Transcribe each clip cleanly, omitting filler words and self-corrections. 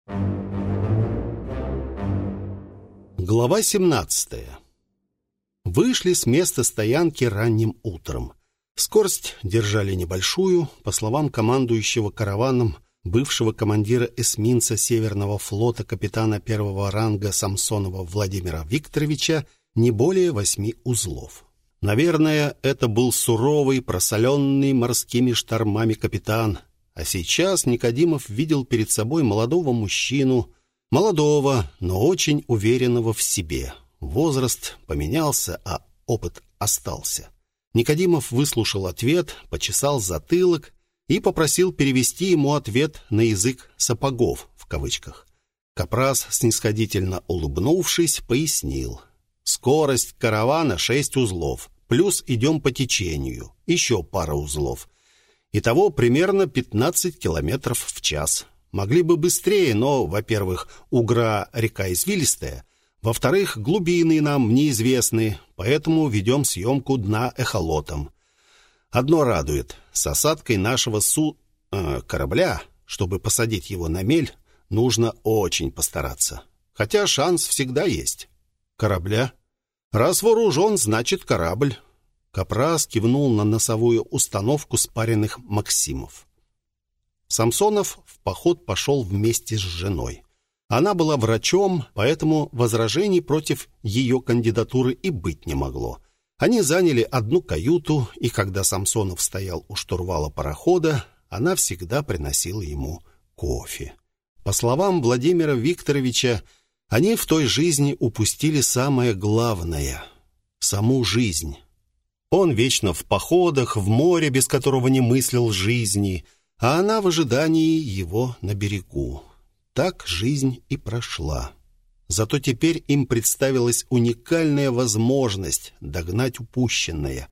Глава 17. Вышли с места стоянки ранним утром. Скорость держали небольшую, по словам командующего караваном, бывшего командира эсминца Северного флота капитана первого ранга Самсонова Владимира Викторовича, не более 8 узлов. Наверное, это был суровый, просоленный морскими штормами капитан. А сейчас Никодимов видел перед собой молодого мужчину, молодого, но очень уверенного в себе. Возраст поменялся, а опыт остался. Никодимов выслушал ответ, почесал затылок и попросил перевести ему ответ на язык «сапогов» в кавычках. Капрас, снисходительно улыбнувшись, пояснил. Скорость каравана 6 узлов, плюс идем по течению, еще пара узлов. Итого примерно 15 километров в час. Могли бы быстрее, но, во-первых, Угра река извилистая, во-вторых, глубины нам неизвестны, поэтому ведем съемку дна эхолотом. Одно радует. С осадкой нашего корабля, чтобы посадить его на мель, нужно очень постараться. Хотя шанс всегда есть. Корабля? Раз вооружен, значит корабль. Капрас кивнул на носовую установку спаренных Максимов. Самсонов в поход пошел вместе с женой. Она была врачом, поэтому возражений против ее кандидатуры и быть не могло. Они заняли одну каюту, и когда Самсонов стоял у штурвала парохода, она всегда приносила ему кофе. По словам Владимира Викторовича, они в той жизни упустили самое главное — саму жизнь. Он вечно в походах, в море, без которого не мыслил жизни, а она в ожидании его на берегу. Так жизнь и прошла. Зато теперь им представилась уникальная возможность догнать упущенное.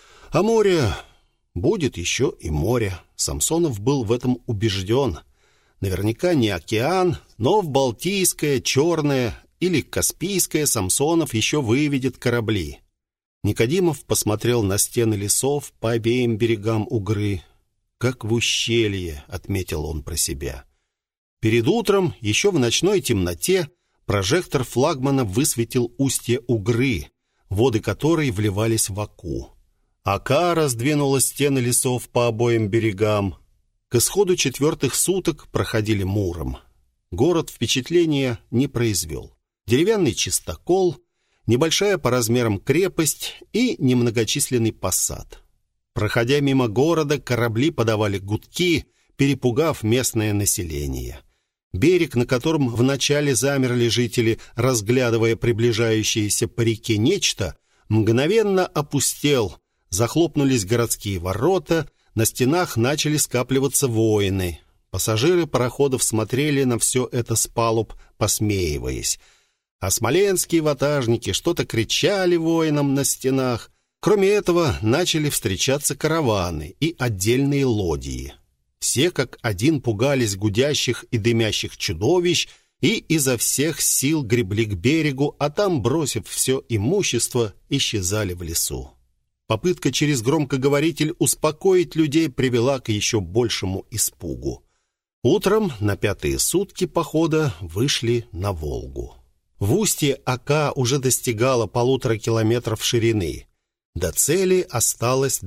А море будет еще и море. Самсонов был в этом убежден. Наверняка не океан, но в Балтийское, Черное или Каспийское Самсонов еще выведет корабли. Никодимов посмотрел на стены лесов по обеим берегам Угры. «Как в ущелье», — отметил он про себя. Перед утром, еще в ночной темноте, прожектор флагмана высветил устье Угры, воды которой вливались в Оку. Ока раздвинула стены лесов по обоим берегам. К исходу 4-х суток проходили Муром. Город впечатления не произвел. Деревянный чистокол, небольшая по размерам крепость и немногочисленный посад. Проходя мимо города, корабли подавали гудки, перепугав местное население. Берег, на котором вначале замерли жители, разглядывая приближающееся по реке нечто, мгновенно опустел. Захлопнулись городские ворота, на стенах начали скапливаться воины. Пассажиры пароходов смотрели на все это с палуб, посмеиваясь. А смоленские ватажники что-то кричали воинам на стенах. Кроме этого, начали встречаться караваны и отдельные лодии. Все как один пугались гудящих и дымящих чудовищ и изо всех сил гребли к берегу, а там, бросив все имущество, исчезали в лесу. Попытка через громкоговоритель успокоить людей привела к еще большему испугу. Утром на 5-е сутки похода вышли на Волгу. В устье Ока уже достигала 1,5 километров ширины. До цели осталось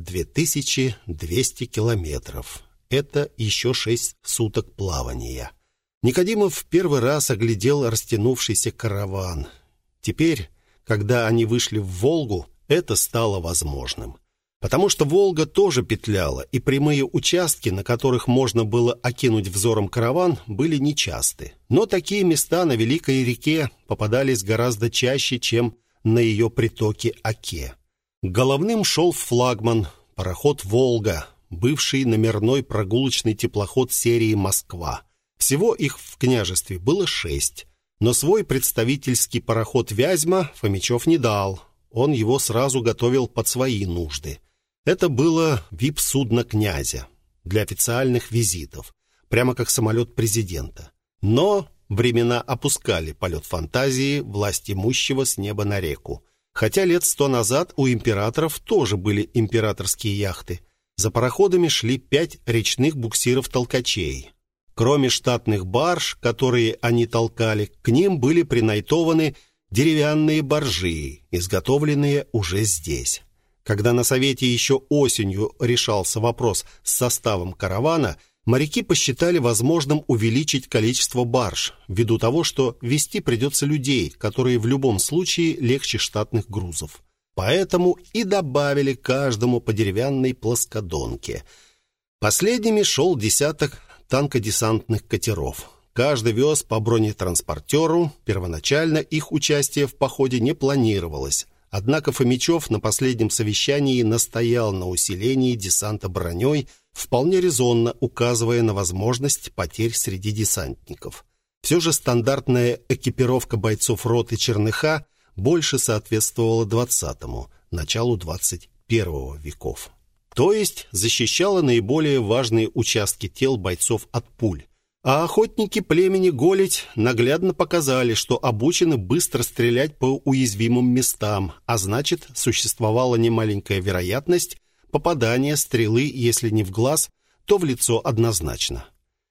2200 километров. Это еще 6 суток плавания. Никодимов в первый раз оглядел растянувшийся караван. Теперь, когда они вышли в Волгу, это стало возможным. Потому что Волга тоже петляла, и прямые участки, на которых можно было окинуть взором караван, были нечасты. Но такие места на Великой реке попадались гораздо чаще, чем на ее притоке Оке. Головным шел флагман, пароход «Волга», бывший номерной прогулочный теплоход серии «Москва». Всего их в княжестве было 6, но свой представительский пароход «Вязьма» Фомичев не дал. Он его сразу готовил под свои нужды. Это было вип-судно князя для официальных визитов, прямо как самолет президента. Но времена опускали полет фантазии власть имущего с неба на реку. Хотя лет 100 назад у императоров тоже были императорские яхты. За пароходами шли 5 речных буксиров-толкачей. Кроме штатных барж, которые они толкали, к ним были принайтованы деревянные баржи, изготовленные уже здесь. Когда на совете еще осенью решался вопрос с составом каравана, моряки посчитали возможным увеличить количество барж, ввиду того, что везти придется людей, которые в любом случае легче штатных грузов. Поэтому и добавили каждому по деревянной плоскодонке. Последними шел десяток танкодесантных катеров. Каждый вез по бронетранспортеру. Первоначально их участие в походе не планировалось. Однако Фомичев на последнем совещании настоял на усилении десанта броней, вполне резонно указывая на возможность потерь среди десантников. Все же стандартная экипировка бойцов роты Черныха больше соответствовала 20-му, началу 21 веков. То есть защищала наиболее важные участки тел бойцов от пуль. А охотники племени Голедь наглядно показали, что обучены быстро стрелять по уязвимым местам, а значит, существовала немаленькая вероятность попадания стрелы, если не в глаз, то в лицо однозначно.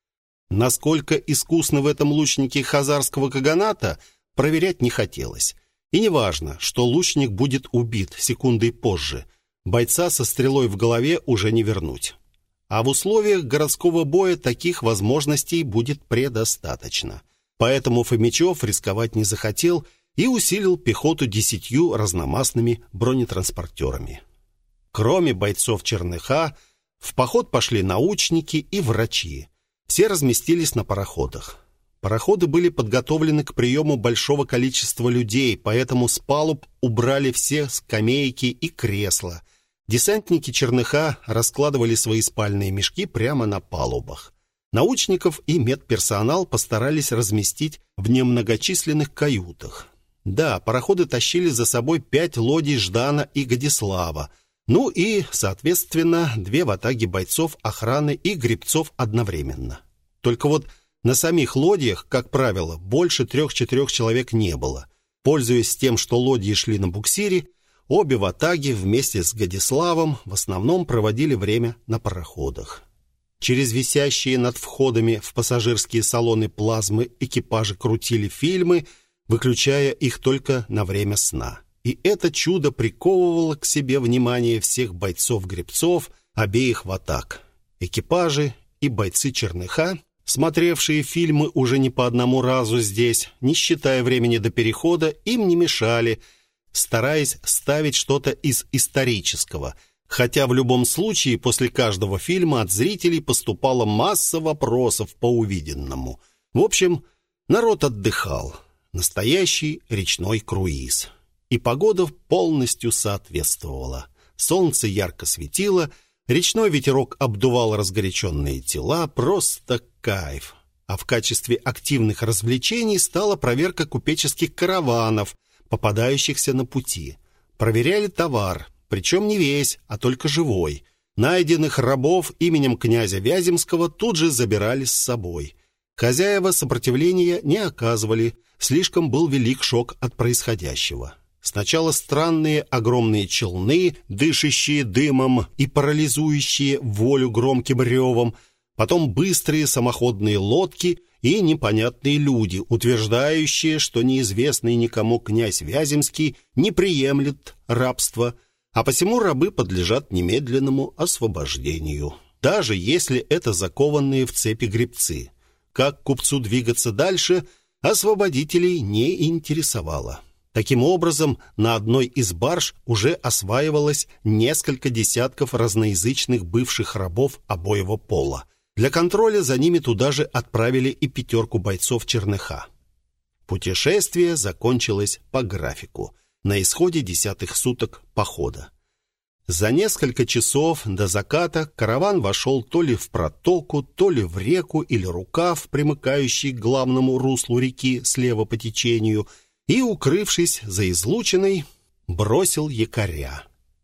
Насколько искусны в этом лучники хазарского каганата, проверять не хотелось. И неважно, что лучник будет убит секундой позже, бойца со стрелой в голове уже не вернуть. А в условиях городского боя таких возможностей будет предостаточно. Поэтому Фомичев рисковать не захотел и усилил пехоту 10 разномастными бронетранспортерами. Кроме бойцов Черныха, в поход пошли научники и врачи. Все разместились на пароходах. Пароходы были подготовлены к приему большого количества людей, поэтому с палуб убрали все скамейки и кресла. Десантники Черныха раскладывали свои спальные мешки прямо на палубах. Научников и медперсонал постарались разместить в немногочисленных каютах. Да, пароходы тащили за собой 5 лодий Ждана и Годислава, ну и, соответственно, 2 ватаги бойцов охраны и гребцов одновременно. Только вот на самих лодьях, как правило, больше 3-4 человек не было. Пользуясь тем, что лодьи шли на буксире, обе ватаги вместе с Годиславом в основном проводили время на пароходах. Через висящие над входами в пассажирские салоны плазмы экипажи крутили фильмы, выключая их только на время сна. И это чудо приковывало к себе внимание всех бойцов-гребцов обеих ватаг. Экипажи и бойцы Черныха, смотревшие фильмы уже не по одному разу здесь, не считая времени до перехода, им не мешали, стараясь ставить что-то из исторического, хотя в любом случае после каждого фильма от зрителей поступала масса вопросов по увиденному. В общем, народ отдыхал. Настоящий речной круиз. И погода полностью соответствовала. Солнце ярко светило, речной ветерок обдувал разгоряченные тела, просто кайф. А в качестве активных развлечений стала проверка купеческих караванов, попадающихся на пути. Проверяли товар, причем не весь, а только живой. Найденных рабов именем князя Вяземского тут же забирали с собой. Хозяева сопротивления не оказывали, слишком был велик шок от происходящего. Сначала странные огромные челны, дышащие дымом и парализующие волю громким ревом, потом быстрые самоходные лодки и непонятные люди, утверждающие, что неизвестный никому князь Вяземский не приемлет рабство, а посему рабы подлежат немедленному освобождению, даже если это закованные в цепи гребцы. Как купцу двигаться дальше, освободителей не интересовало. Таким образом, на одной из барж уже осваивалось несколько десятков разноязычных бывших рабов обоего пола. Для контроля за ними туда же отправили и 5 бойцов Черныха. Путешествие закончилось по графику, на исходе 10-х суток похода. За несколько часов до заката караван вошел то ли в протоку, то ли в реку или рукав, примыкающий к главному руслу реки слева по течению, и, укрывшись за излучиной, бросил якоря.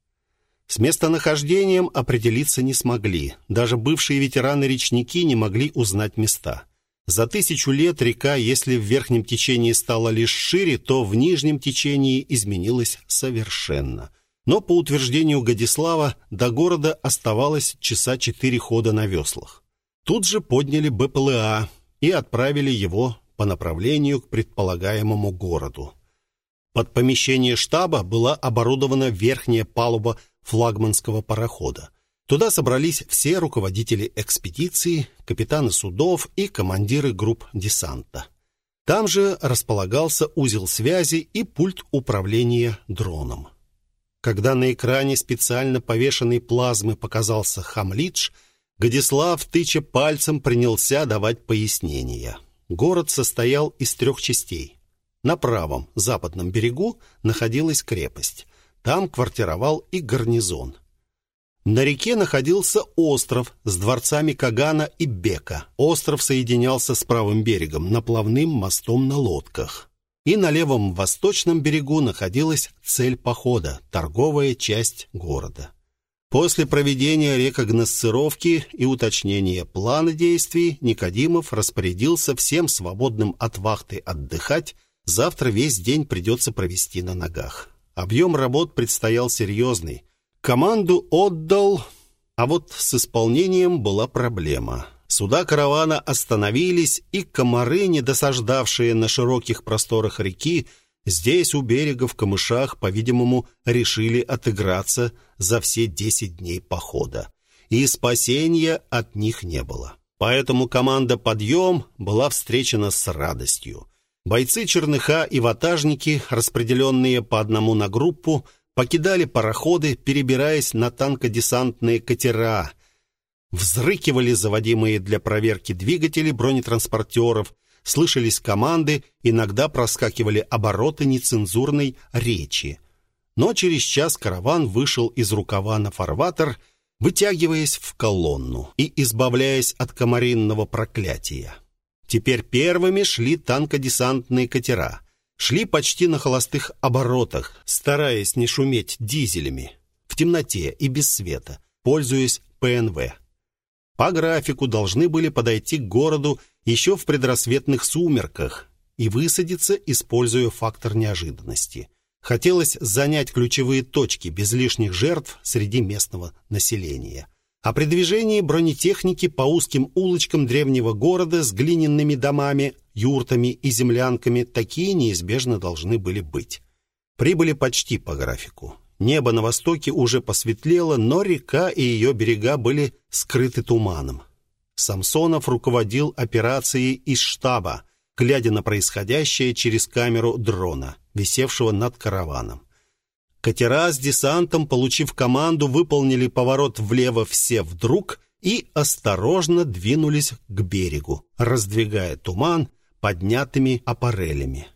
С местонахождением определиться не смогли. Даже бывшие ветераны-речники не могли узнать места. За 1000 лет река, если в верхнем течении стала лишь шире, то в нижнем течении изменилась совершенно. Но, по утверждению Годислава, до города оставалось часа 4 хода на веслах. Тут же подняли БПЛА и отправили его по направлению к предполагаемому городу. Под помещение штаба была оборудована верхняя палуба флагманского парохода. Туда собрались все руководители экспедиции, капитаны судов и командиры групп десанта. Там же располагался узел связи и пульт управления дроном. Когда на экране специально повешенной плазмы показался Хамлидж, Годислав, тыча пальцем, принялся давать пояснения. Город состоял из 3 частей. На правом, западном берегу находилась крепость. Там квартировал и гарнизон. На реке находился остров с дворцами Кагана и Бека. Остров соединялся с правым берегом наплавным мостом на лодках. И на левом восточном берегу находилась цель похода – торговая часть города. После проведения рекогносцировки и уточнения плана действий Никодимов распорядился всем свободным от вахты отдыхать. Завтра весь день придется провести на ногах. Объем работ предстоял серьезный. Команду отдал, а вот с исполнением была проблема. Суда каравана остановились, и комары, не досаждавшие на широких просторах реки, здесь у берега в камышах, по-видимому, решили отыграться за все 10 дней похода. И спасения от них не было. Поэтому команда «Подъем» была встречена с радостью. Бойцы Черныха и ватажники, распределенные по одному на группу, покидали пароходы, перебираясь на танкодесантные катера. Взрыкивали заводимые для проверки двигатели бронетранспортеров, слышались команды, иногда проскакивали обороты нецензурной речи. Но через час караван вышел из рукава на фарватер, вытягиваясь в колонну и избавляясь от комаринного проклятия. Теперь первыми шли танкодесантные катера. Шли почти на холостых оборотах, стараясь не шуметь дизелями, в темноте и без света, пользуясь ПНВ. По графику должны были подойти к городу еще в предрассветных сумерках и высадиться, используя фактор неожиданности. Хотелось занять ключевые точки без лишних жертв среди местного населения. А при движении бронетехники по узким улочкам древнего города с глиняными домами, юртами и землянками такие неизбежно должны были быть. Прибыли почти по графику. Небо на востоке уже посветлело, но река и ее берега были скрыты туманом. Самсонов руководил операцией из штаба, глядя на происходящее через камеру дрона, висевшего над караваном. Катера с десантом, получив команду, выполнили поворот влево все вдруг и осторожно двинулись к берегу, раздвигая туман поднятыми аппарелями.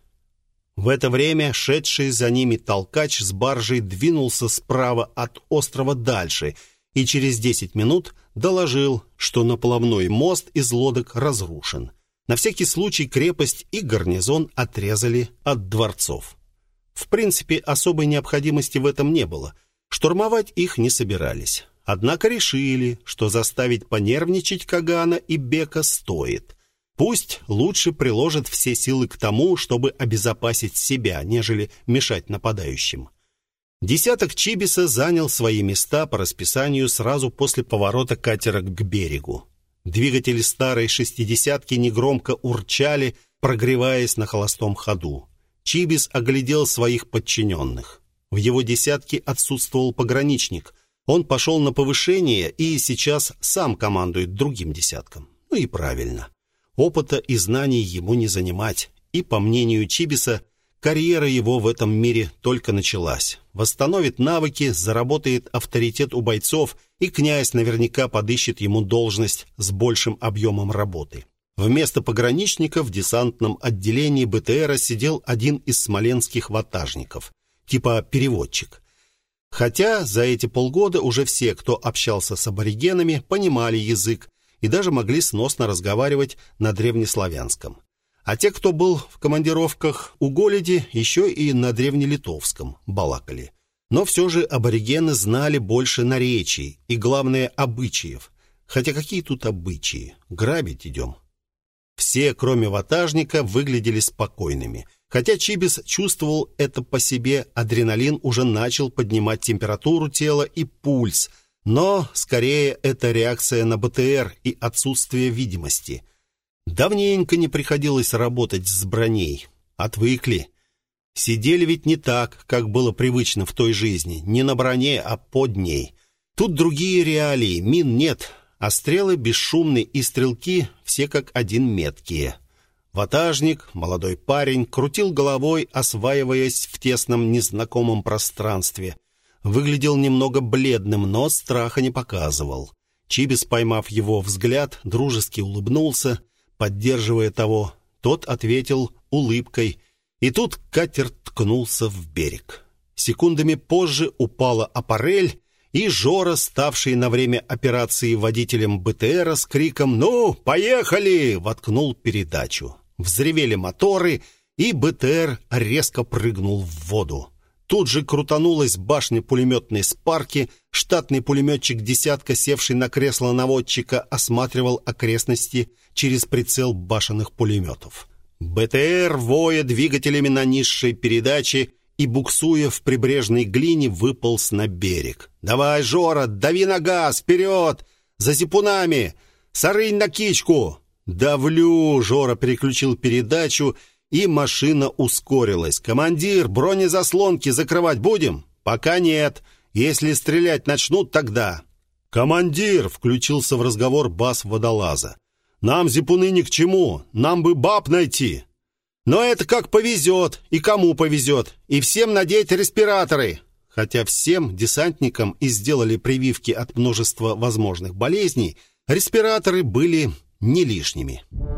В это время шедший за ними толкач с баржей двинулся справа от острова дальше и через 10 минут доложил, что наплавной мост из лодок разрушен. На всякий случай крепость и гарнизон отрезали от дворцов. В принципе, особой необходимости в этом не было. Штурмовать их не собирались. Однако решили, что заставить понервничать Кагана и Бека стоит. Пусть лучше приложат все силы к тому, чтобы обезопасить себя, нежели мешать нападающим. Десяток Чибиса занял свои места по расписанию сразу после поворота катера к берегу. Двигатели старой шестидесятки негромко урчали, прогреваясь на холостом ходу. Чибис оглядел своих подчиненных. В его десятке отсутствовал пограничник. Он пошел на повышение и сейчас сам командует другим десятком. Ну и правильно. Опыта и знаний ему не занимать. И, по мнению Чибиса, карьера его в этом мире только началась. Восстановит навыки, заработает авторитет у бойцов, и князь наверняка подыщет ему должность с большим объемом работы. Вместо пограничника в десантном отделении БТРа сидел один из смоленских ватажников, типа переводчик. Хотя за эти полгода уже все, кто общался с аборигенами, понимали язык и даже могли сносно разговаривать на древнеславянском. А те, кто был в командировках у Голеди, еще и на древнелитовском балакали. Но все же аборигены знали больше наречий и, главное, обычаев. Хотя какие тут обычаи? Грабить идем. Все, кроме ватажника, выглядели спокойными. Хотя Чибис чувствовал это по себе, адреналин уже начал поднимать температуру тела и пульс. Но скорее это реакция на БТР и отсутствие видимости. Давненько не приходилось работать с броней. Отвыкли. Сидели ведь не так, как было привычно в той жизни. Не на броне, а под ней. Тут другие реалии. Мин нет, а стрелы бесшумные и стрелки все как один меткие. Ватажник, молодой парень, крутил головой, осваиваясь в тесном незнакомом пространстве. Выглядел немного бледным, но страха не показывал. Чибис, поймав его взгляд, дружески улыбнулся, поддерживая того. Тот ответил улыбкой. И тут катер ткнулся в берег. Секундами позже упала аппарель, и Жора, ставший на время операции водителем БТРа, с криком «Ну, поехали!» воткнул передачу. Взревели моторы, и БТР резко прыгнул в воду. Тут же крутанулась башня пулеметной спарки. Штатный пулеметчик «десятка», севший на кресло наводчика, осматривал окрестности через прицел башенных пулеметов. БТР, воя двигателями на низшей передаче и буксуя в прибрежной глине, выполз на берег. «Давай, Жора, дави на газ, вперед! За зипунами! Сарынь на кичку!» «Давлю!» — Жора переключил передачу, и машина ускорилась. «Командир, бронезаслонки закрывать будем?» «Пока нет. Если стрелять начнут, тогда». «Командир!» — включился в разговор бас водолаза. «Нам зипуны ни к чему. Нам бы баб найти». «Но это как повезет, и кому повезет. И всем надеть респираторы». Хотя всем десантникам и сделали прививки от множества возможных болезней, респираторы были не лишними.